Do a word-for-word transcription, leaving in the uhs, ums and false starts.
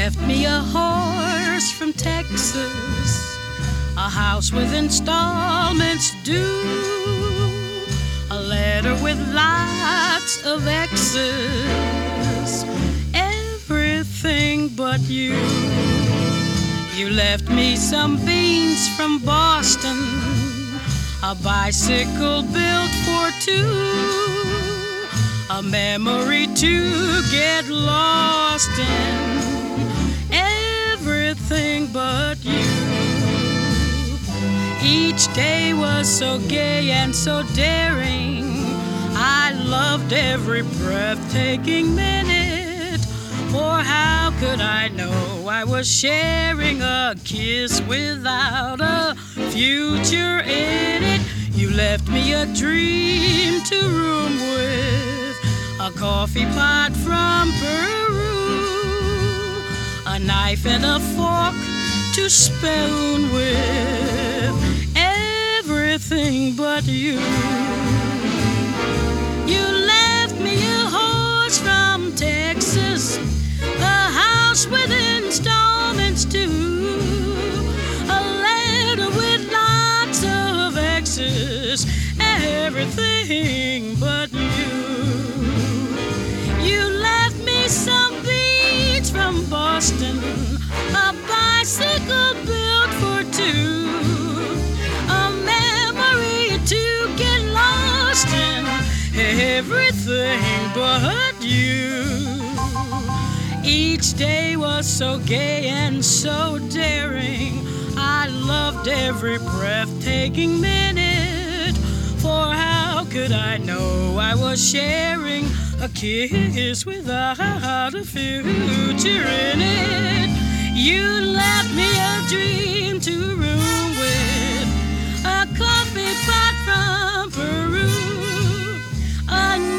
left me a horse from Texas, a house with installments due, a letter with lots of X's, everything but you. You left me some beans from Boston, a bicycle built for two, a memory to get lost in, everything but you. Each day was so gay and so daring, I loved every breathtaking minute, for how could I know I was sharing a kiss without a future in it? You left me a dream to room with, a coffee pot from Peru, a knife and a fork to spoon with, everything but you. You left me a horse from Texas, a house with installments too, a letter with lots of X's, everything but you. You left me some beads from Boston, a bicycle built for two, a memory to get lost in, everything but you. Each day was so gay and so daring, I loved every breathtaking minute, for how could I know I was sharing a kiss without a future in it? You left me a dream to room with, a coffee pot from Peru, a